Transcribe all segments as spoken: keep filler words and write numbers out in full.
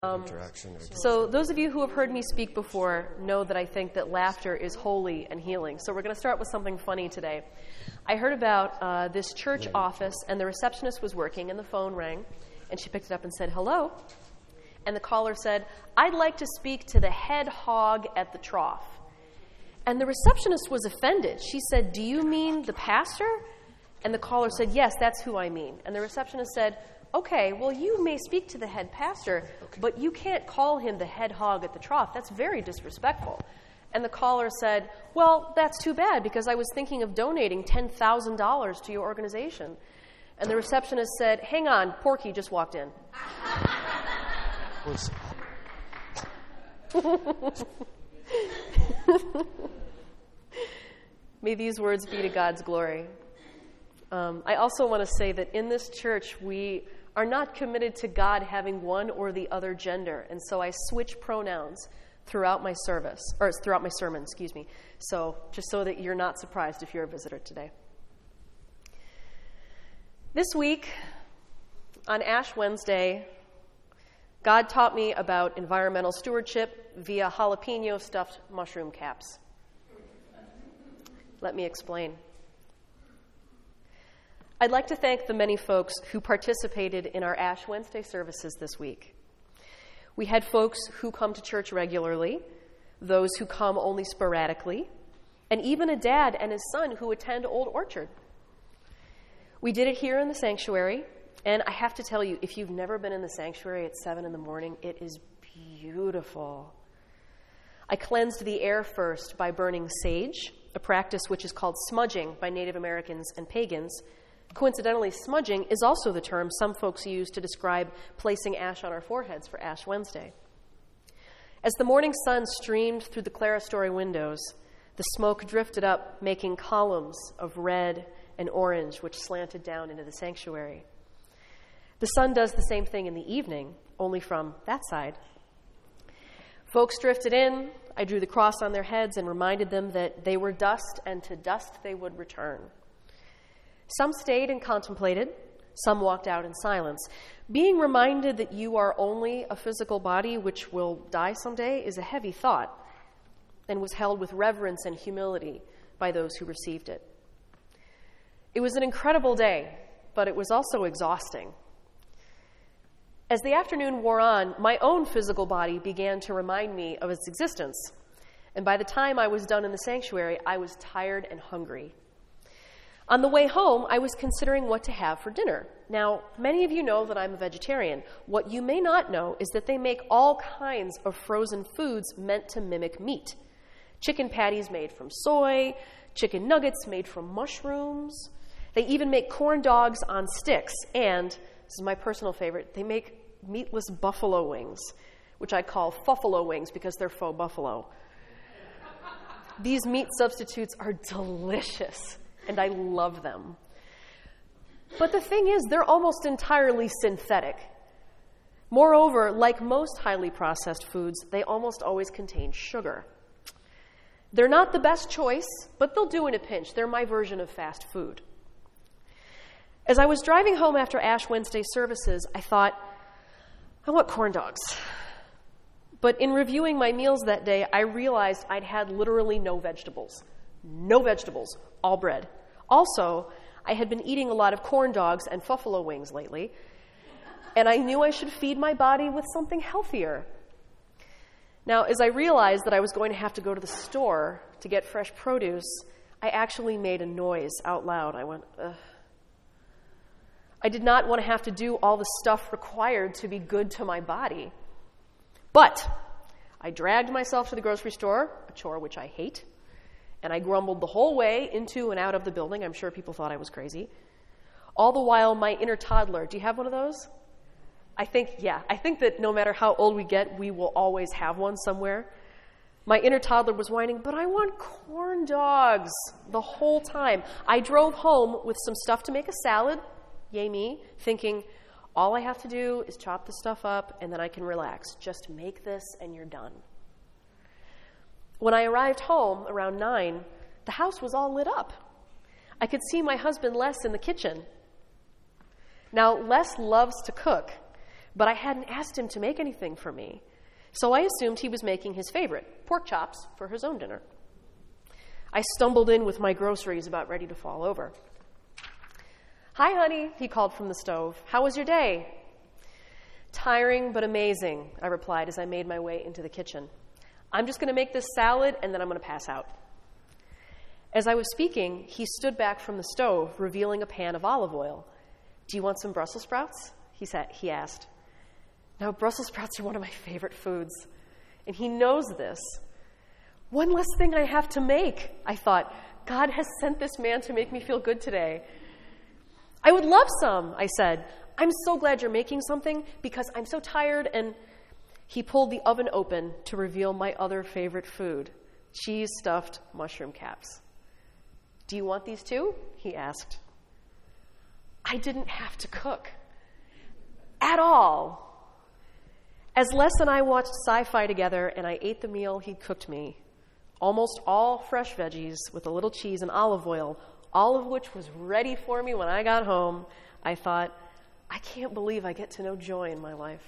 Um, so those of you who have heard me speak before know that I think that laughter is holy and healing. So we're going to start with something funny today. I heard about uh, this church office, and the receptionist was working, and the phone rang, and she picked it up and said, "Hello." And the caller said, "I'd like to speak to the head hog at the trough." And the receptionist was offended. She said, "Do you mean the pastor?" And the caller said, "Yes, that's who I mean." And the receptionist said, "Okay, well, you may speak to the head pastor, but you can't call him the head hog at the trough. That's very disrespectful." And the caller said, "Well, that's too bad, because I was thinking of donating ten thousand dollars to your organization." And the receptionist said, "Hang on, Porky just walked in." May these words be to God's glory. Um, I also want to say that in this church, we are not committed to God having one or the other gender, and so I switch pronouns throughout my service, or throughout my sermon, excuse me. So just so that you're not surprised if you're a visitor today. This week, on Ash Wednesday, God taught me about environmental stewardship via jalapeno stuffed mushroom caps. Let me explain. I'd like to thank the many folks who participated in our Ash Wednesday services this week. We had folks who come to church regularly, those who come only sporadically, and even a dad and his son who attend Old Orchard. We did it here in the sanctuary, and I have to tell you, if you've never been in the sanctuary at seven in the morning, it is beautiful. I cleansed the air first by burning sage, a practice which is called smudging by Native Americans and pagans. Coincidentally, smudging is also the term some folks use to describe placing ash on our foreheads for Ash Wednesday. As the morning sun streamed through the clerestory windows, the smoke drifted up, making columns of red and orange, which slanted down into the sanctuary. The sun does the same thing in the evening, only from that side. Folks drifted in. I drew the cross on their heads and reminded them that they were dust, and to dust they would return. Some stayed and contemplated. Some walked out in silence. Being reminded that you are only a physical body which will die someday is a heavy thought, and was held with reverence and humility by those who received it. It was an incredible day, but it was also exhausting. As the afternoon wore on, my own physical body began to remind me of its existence. And by the time I was done in the sanctuary, I was tired and hungry. On the way home, I was considering what to have for dinner. Now, many of you know that I'm a vegetarian. What you may not know is that they make all kinds of frozen foods meant to mimic meat. Chicken patties made from soy, chicken nuggets made from mushrooms. They even make corn dogs on sticks, and, this is my personal favorite, they make meatless buffalo wings, which I call fuffalo wings because they're faux buffalo. These meat substitutes are delicious, and I love them. But the thing is, they're almost entirely synthetic. Moreover, like most highly processed foods, they almost always contain sugar. They're not the best choice, but they'll do in a pinch. They're my version of fast food. As I was driving home after Ash Wednesday services, I thought, I want corn dogs. But in reviewing my meals that day, I realized I'd had literally no vegetables. No vegetables, all bread. Also, I had been eating a lot of corn dogs and buffalo wings lately, and I knew I should feed my body with something healthier. Now, as I realized that I was going to have to go to the store to get fresh produce, I actually made a noise out loud. I went, ugh. I did not want to have to do all the stuff required to be good to my body. But I dragged myself to the grocery store, a chore which I hate, and I grumbled the whole way into and out of the building. I'm sure people thought I was crazy. All the while, my inner toddler, do you have one of those? I think, yeah, I think that no matter how old we get, we will always have one somewhere. My inner toddler was whining, "But I want corn dogs," the whole time. I drove home with some stuff to make a salad, yay me, thinking, all I have to do is chop the stuff up and then I can relax. Just make this and you're done. When I arrived home around nine, the house was all lit up. I could see my husband Les in the kitchen. Now, Les loves to cook, but I hadn't asked him to make anything for me. So I assumed he was making his favorite, pork chops, for his own dinner. I stumbled in with my groceries about ready to fall over. "Hi, honey," he called from the stove. "How was your day?" "Tiring but amazing," I replied as I made my way into the kitchen. "I'm just going to make this salad and then I'm going to pass out." As I was speaking, he stood back from the stove, revealing a pan of olive oil. "Do you want some Brussels sprouts?" he said. He asked. Now, Brussels sprouts are one of my favorite foods, and he knows this. One less thing I have to make, I thought. God has sent this man to make me feel good today. "I would love some," I said. "I'm so glad you're making something because I'm so tired." And he pulled the oven open to reveal my other favorite food, cheese-stuffed mushroom caps. "Do you want these too?" he asked. I didn't have to cook at all. As Les and I watched sci-fi together and I ate the meal he'd cooked me, almost all fresh veggies with a little cheese and olive oil, all of which was ready for me when I got home, I thought, I can't believe I get to know joy in my life.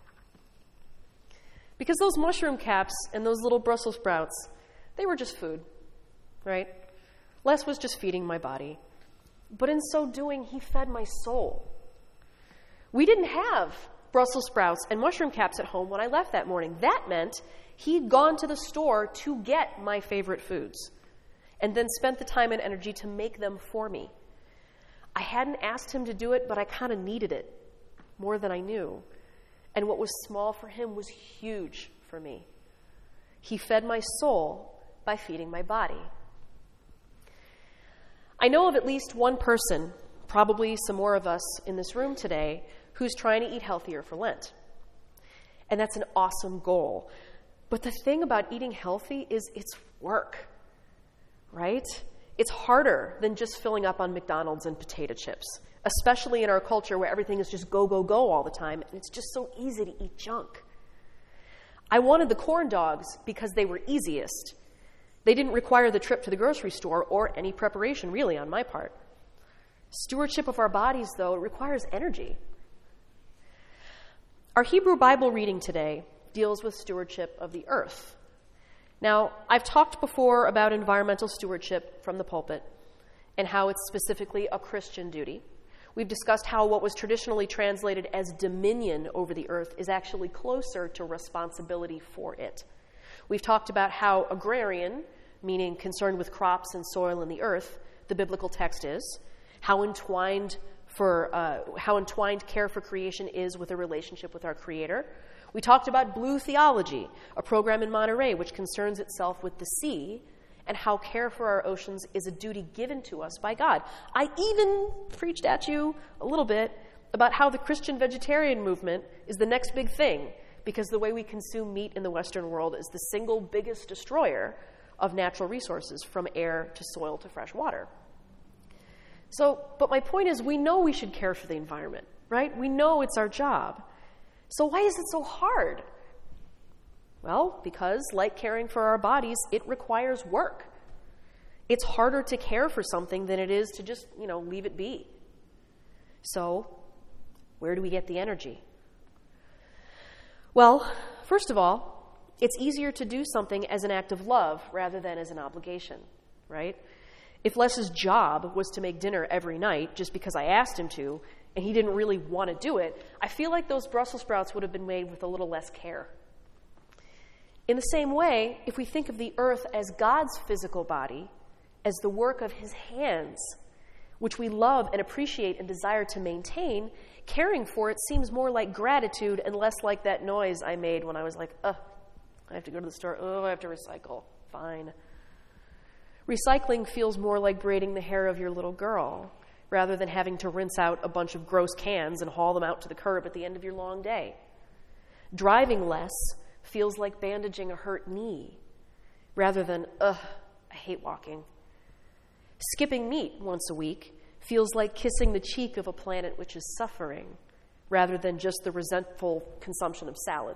Because those mushroom caps and those little Brussels sprouts, they were just food, right? Les was just feeding my body. But in so doing, he fed my soul. We didn't have Brussels sprouts and mushroom caps at home when I left that morning. That meant he'd gone to the store to get my favorite foods and then spent the time and energy to make them for me. I hadn't asked him to do it, but I kind of needed it more than I knew. And what was small for him was huge for me. He fed my soul by feeding my body. I know of at least one person, probably some more of us in this room today, who's trying to eat healthier for Lent. And that's an awesome goal. But the thing about eating healthy is it's work, right? It's harder than just filling up on McDonald's and potato chips, especially in our culture where everything is just go, go, go all the time, and it's just so easy to eat junk. I wanted the corn dogs because they were easiest. They didn't require the trip to the grocery store or any preparation, really, on my part. Stewardship of our bodies, though, requires energy. Our Hebrew Bible reading today deals with stewardship of the earth. Now, I've talked before about environmental stewardship from the pulpit and how it's specifically a Christian duty. We've discussed how what was traditionally translated as dominion over the earth is actually closer to responsibility for it. We've talked about how agrarian, meaning concerned with crops and soil and the earth, the biblical text is, how entwined for uh, how entwined care for creation is with a relationship with our Creator. We talked about Blue Theology, a program in Monterey which concerns itself with the sea and how care for our oceans is a duty given to us by God. I even preached at you a little bit about how the Christian vegetarian movement is the next big thing, because the way we consume meat in the Western world is the single biggest destroyer of natural resources, from air to soil to fresh water. So, but my point is, we know we should care for the environment, right? We know it's our job. So why is it so hard? Well, because like caring for our bodies, it requires work. It's harder to care for something than it is to just, you know, leave it be. So, where do we get the energy? Well, first of all, it's easier to do something as an act of love rather than as an obligation, right? If Les's job was to make dinner every night just because I asked him to, and he didn't really want to do it, I feel like those Brussels sprouts would have been made with a little less care. In the same way, if we think of the earth as God's physical body, as the work of his hands, which we love and appreciate and desire to maintain, caring for it seems more like gratitude and less like that noise I made when I was like, ugh, I have to go to the store, oh, I have to recycle, fine. Recycling feels more like braiding the hair of your little girl, rather than having to rinse out a bunch of gross cans and haul them out to the curb at the end of your long day. Driving less feels like bandaging a hurt knee, rather than, ugh, I hate walking. Skipping meat once a week feels like kissing the cheek of a planet which is suffering, rather than just the resentful consumption of salad.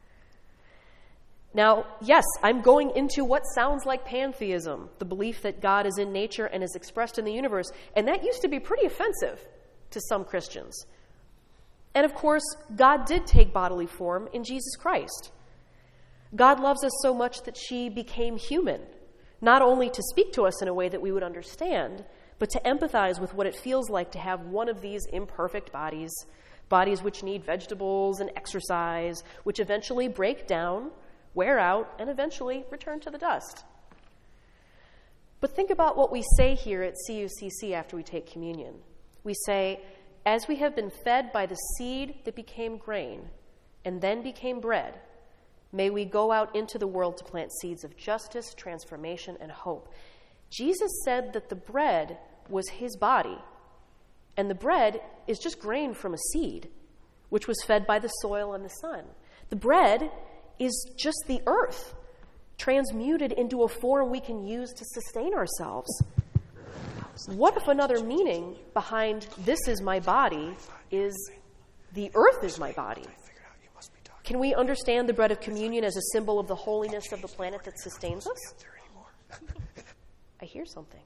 Now, yes, I'm going into what sounds like pantheism, the belief that God is in nature and is expressed in the universe, and that used to be pretty offensive to some Christians. And of course, God did take bodily form in Jesus Christ. God loves us so much that she became human, not only to speak to us in a way that we would understand, but to empathize with what it feels like to have one of these imperfect bodies, bodies which need vegetables and exercise, which eventually break down, wear out, and eventually return to the dust. But think about what we say here at C U C C after we take communion. We say, as we have been fed by the seed that became grain and then became bread, may we go out into the world to plant seeds of justice, transformation, and hope. Jesus said that the bread was his body, and the bread is just grain from a seed, which was fed by the soil and the sun. The bread is just the earth, transmuted into a form we can use to sustain ourselves. What if another meaning behind this is my body is the earth is my body? Can we understand the bread of communion as a symbol of the holiness of the planet that sustains us? I hear something.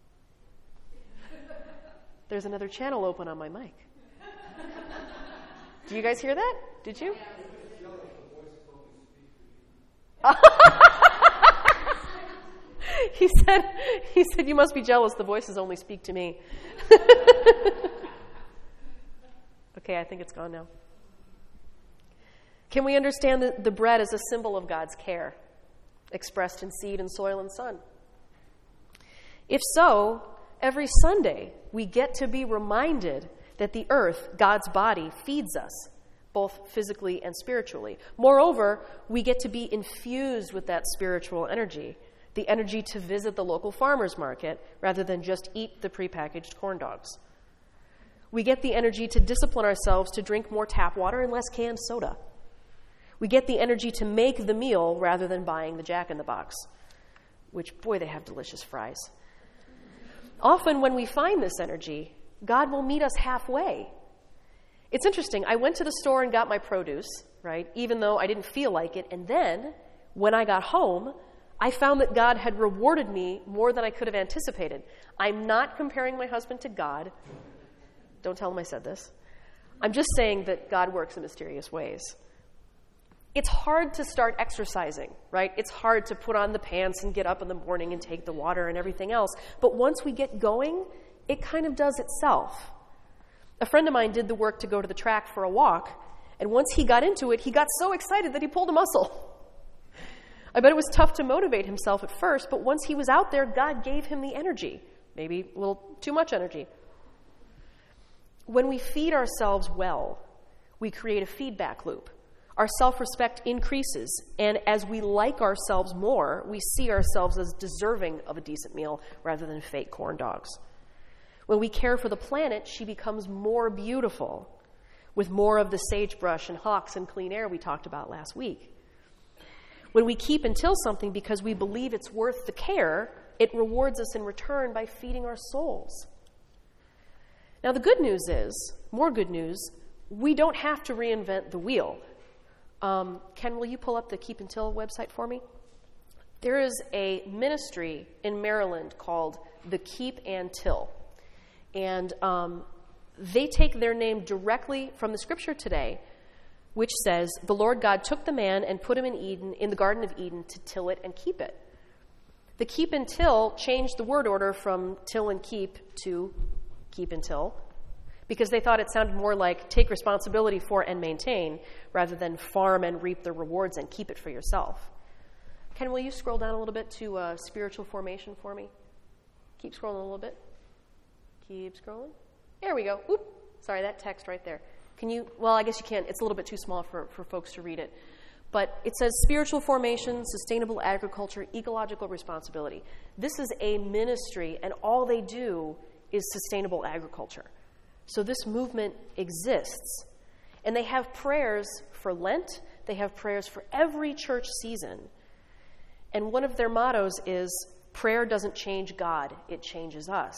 There's another channel open on my mic. Do you guys hear that? Did you? He said, he said, you must be jealous. The voices only speak to me. Okay, I think it's gone now. Can we understand the, the bread as a symbol of God's care, expressed in seed and soil and sun? If so, every Sunday we get to be reminded that the earth, God's body, feeds us, both physically and spiritually. Moreover, we get to be infused with that spiritual energy, the energy to visit the local farmer's market rather than just eat the prepackaged corn dogs. We get the energy to discipline ourselves to drink more tap water and less canned soda. We get the energy to make the meal rather than buying the Jack in the Box, which, boy, they have delicious fries. Often when we find this energy, God will meet us halfway. It's interesting. I went to the store and got my produce, right, even though I didn't feel like it. And then when I got home, I found that God had rewarded me more than I could have anticipated. I'm not comparing my husband to God. Don't tell him I said this. I'm just saying that God works in mysterious ways. It's hard to start exercising, right? It's hard to put on the pants and get up in the morning and take the water and everything else. But once we get going, it kind of does itself. A friend of mine did the work to go to the track for a walk, and once he got into it, he got so excited that he pulled a muscle. I bet it was tough to motivate himself at first, but once he was out there, God gave him the energy, maybe a little too much energy. When we feed ourselves well, we create a feedback loop. Our self-respect increases, and as we like ourselves more, we see ourselves as deserving of a decent meal rather than fake corn dogs. When we care for the planet, she becomes more beautiful, with more of the sagebrush and hawks and clean air we talked about last week. When we keep and till something because we believe it's worth the care, it rewards us in return by feeding our souls. Now, the good news is, more good news, we don't have to reinvent the wheel. Um, Ken, will you pull up the Keep and Till website for me? There is a ministry in Maryland called the Keep and Till. And um, they take their name directly from the scripture today, which says, the Lord God took the man and put him in Eden, in the Garden of Eden, to till it and keep it. The keep and till changed the word order from till and keep to keep and till, because they thought it sounded more like take responsibility for and maintain, rather than farm and reap the rewards and keep it for yourself. Ken, will you scroll down a little bit to uh, spiritual formation for me? Keep scrolling a little bit. Keep scrolling. There we go. Oop. Sorry, that text right there. Can you, well, I guess you can't. It's a little bit too small for, for folks to read it. But it says spiritual formation, sustainable agriculture, ecological responsibility. This is a ministry, and all they do is sustainable agriculture. So this movement exists. And they have prayers for Lent. They have prayers for every church season. And one of their mottos is, prayer doesn't change God, it changes us.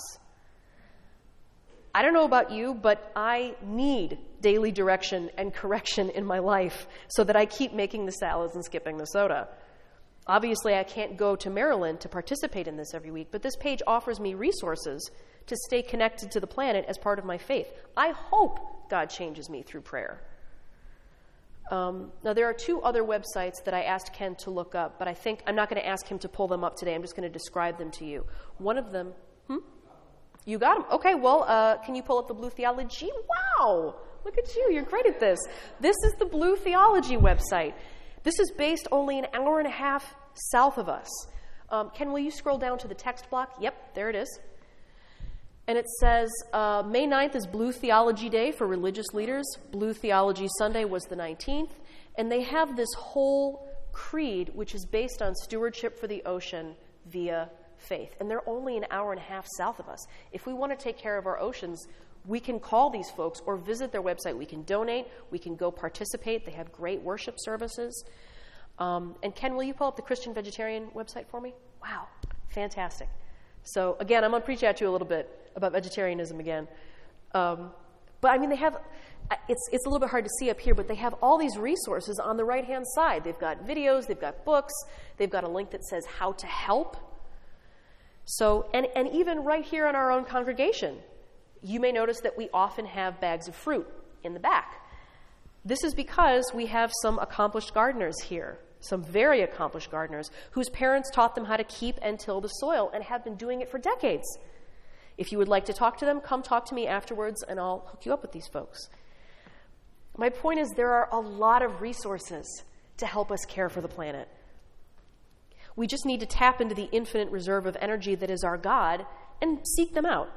I don't know about you, but I need daily direction and correction in my life so that I keep making the salads and skipping the soda. Obviously, I can't go to Maryland to participate in this every week, but this page offers me resources to stay connected to the planet as part of my faith. I hope God changes me through prayer. Um, now, there are two other websites that I asked Ken to look up, but I think I'm not going to ask him to pull them up today. I'm just going to describe them to you. One of them, hmm? You got them? Okay, well, uh, can you pull up the Blue Theology? Wow! Look at you. You're great at this. This is the Blue Theology website. This is based only an hour and a half south of us. Um, Ken, will you scroll down to the text block? Yep, there it is. And it says, uh, May ninth is Blue Theology Day for religious leaders. Blue Theology Sunday was the nineteenth. And they have this whole creed, which is based on stewardship for the ocean via faith. And they're only an hour and a half south of us. If we want to take care of our oceans, we can call these folks or visit their website. We can donate. We can go participate. They have great worship services. Um, and Ken, will you pull up the Christian Vegetarian website for me? Wow, fantastic. So again, I'm going to preach at you a little bit about vegetarianism again. Um, but I mean, they have, it's, it's a little bit hard to see up here, but they have all these resources on the right-hand side. They've got videos, they've got books, they've got a link that says how to help. So, and, and even right here in our own congregation, you may notice that we often have bags of fruit in the back. This is because we have some accomplished gardeners here, some very accomplished gardeners whose parents taught them how to keep and till the soil and have been doing it for decades. If you would like to talk to them, come talk to me afterwards and I'll hook you up with these folks. My point is there are a lot of resources to help us care for the planet. We just need to tap into the infinite reserve of energy that is our God and seek them out.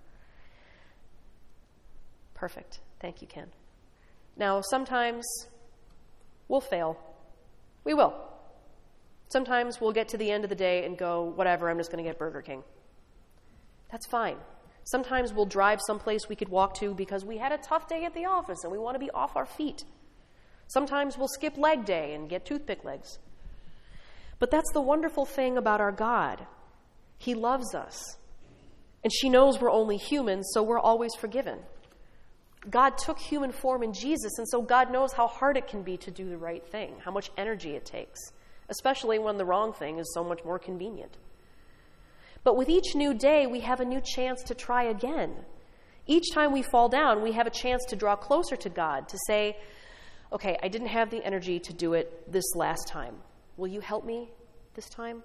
Perfect. Thank you, Ken. Now, sometimes we'll fail. We will. Sometimes we'll get to the end of the day and go, whatever, I'm just going to get Burger King. That's fine. Sometimes we'll drive someplace we could walk to because we had a tough day at the office and we want to be off our feet. Sometimes we'll skip leg day and get toothpick legs. But that's the wonderful thing about our God. He loves us. And she knows we're only human, so we're always forgiven. God took human form in Jesus, and so God knows how hard it can be to do the right thing, how much energy it takes, especially when the wrong thing is so much more convenient. But with each new day, we have a new chance to try again. Each time we fall down, we have a chance to draw closer to God, to say, okay, I didn't have the energy to do it this last time. Will you help me this time?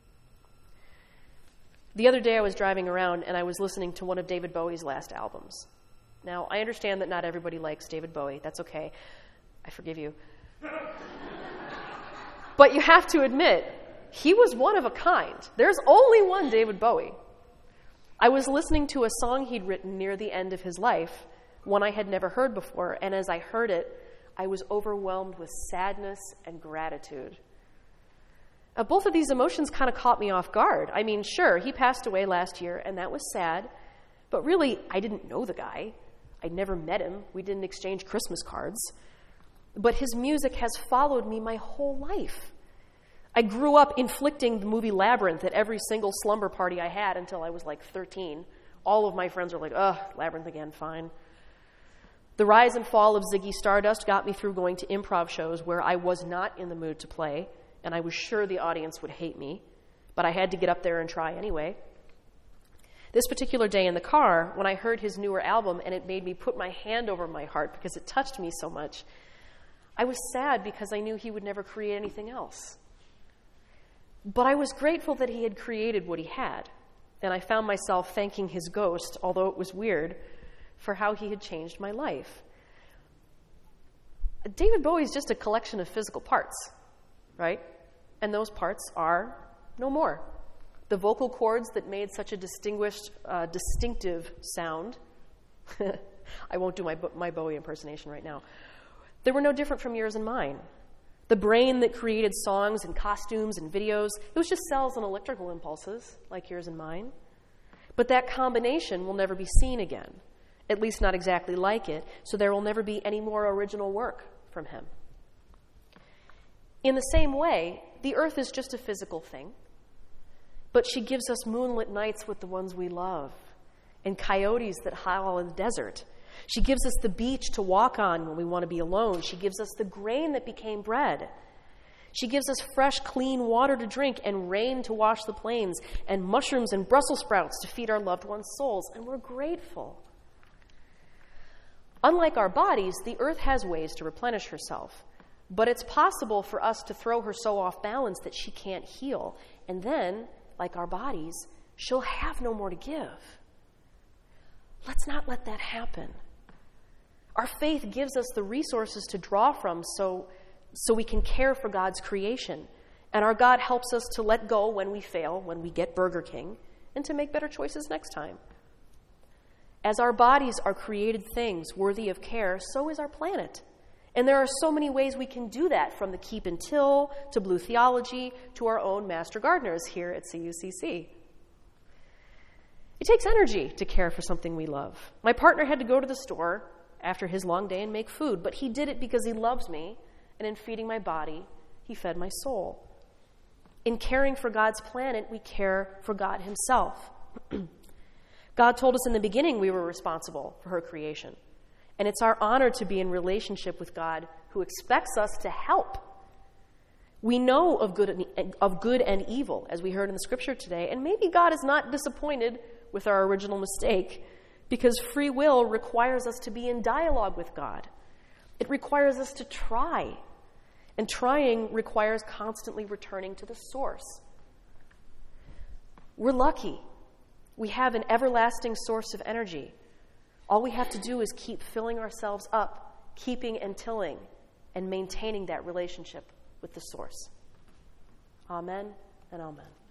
The other day I was driving around and I was listening to one of David Bowie's last albums. Now, I understand that not everybody likes David Bowie. That's okay. I forgive you. But you have to admit, he was one of a kind. There's only one David Bowie. I was listening to a song he'd written near the end of his life, one I had never heard before, and as I heard it, I was overwhelmed with sadness and gratitude. Uh, both of these emotions kind of caught me off guard. I mean, sure, he passed away last year, and that was sad, but really, I didn't know the guy. I'd never met him. We didn't exchange Christmas cards. But his music has followed me my whole life. I grew up inflicting the movie Labyrinth at every single slumber party I had until I was like thirteen. All of my friends were like, ugh, Labyrinth again, fine. The rise and fall of Ziggy Stardust got me through going to improv shows where I was not in the mood to play, and I was sure the audience would hate me, but I had to get up there and try anyway. This particular day in the car, when I heard his newer album and it made me put my hand over my heart because it touched me so much, I was sad because I knew he would never create anything else. But I was grateful that he had created what he had, and I found myself thanking his ghost, although it was weird, for how he had changed my life. David Bowie is just a collection of physical parts, right? And those parts are no more. The vocal cords that made such a distinguished, uh, distinctive sound, I won't do my, my Bowie impersonation right now, they were no different from yours and mine. The brain that created songs and costumes and videos, it was just cells and electrical impulses, like yours and mine. But that combination will never be seen again, at least not exactly like it, so there will never be any more original work from him. In the same way, the earth is just a physical thing, but she gives us moonlit nights with the ones we love, and coyotes that howl in the desert. She gives us the beach to walk on when we want to be alone. She gives us the grain that became bread. She gives us fresh, clean water to drink and rain to wash the plains and mushrooms and Brussels sprouts to feed our loved ones' souls, and we're grateful. Unlike our bodies, the earth has ways to replenish herself, but it's possible for us to throw her so off balance that she can't heal, and then, like our bodies, she'll have no more to give. Let's not let that happen. Our faith gives us the resources to draw from so, so we can care for God's creation. And our God helps us to let go when we fail, when we get Burger King, and to make better choices next time. As our bodies are created things worthy of care, so is our planet. And there are so many ways we can do that, from the Keep and Till to Blue Theology to our own master gardeners here at C U C C. It takes energy to care for something we love. My partner had to go to the store after his long day and make food, but he did it because he loves me, and in feeding my body, he fed my soul. In caring for God's planet, we care for God himself. God told us in the beginning we were responsible for her creation, and it's our honor to be in relationship with God, who expects us to help. We know of good and, of good and evil, as we heard in the scripture today, and maybe God is not disappointed with our original mistake, because free will requires us to be in dialogue with God. It requires us to try, and trying requires constantly returning to the source. We're lucky. We have an everlasting source of energy. All we have to do is keep filling ourselves up, keeping and tilling, and maintaining that relationship with the source. Amen and amen.